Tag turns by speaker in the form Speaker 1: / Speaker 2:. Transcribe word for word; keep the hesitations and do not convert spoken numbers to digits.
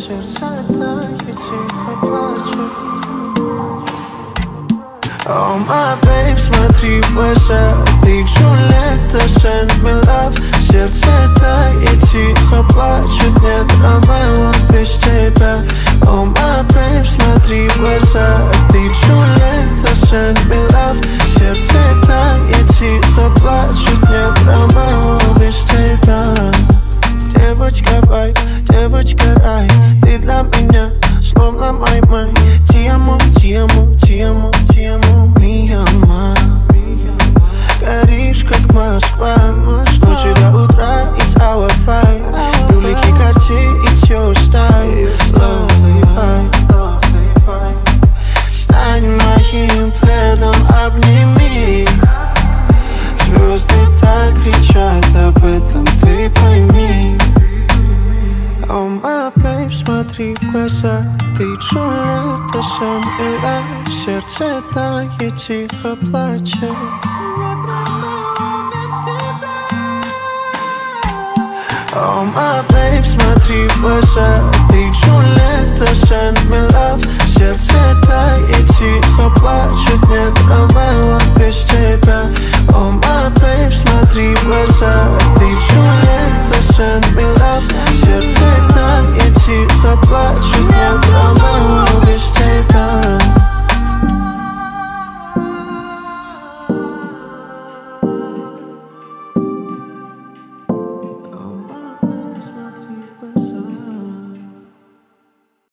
Speaker 1: сердце тает, тихо плачет. Oh my babe, смотри в глаза, ты Джульетта, send me love. Сердце тает, тихо плачет, нет Ромео без тебя. Oh my babe, смотри в глаза, ты Джульетта, send me love. Сердце тает, тихо плачет, нет Ромео без тебя. Девочка вай, девочка рай, ты для меня словно май-май. Ти-амо, ти-амо, ти-амо, ти-амо, ми-ама. Горишь как Москва, с ночи до утра, it's our fight. Юлики, Cartier, it's your style. Love и vibe, стань моим пледом, обними. Звезды так кричат об этом, ты пойми. Oh my babe, смотри в глаза, ты Джульетта, send me love. Сердце тает, тихо плачет. Oh my babe, смотри в глаза, ты Джульетта, send me love. Сердце тает, тихо плачет, нет Ромео без тебя. Oh my babe, смотри в глаза,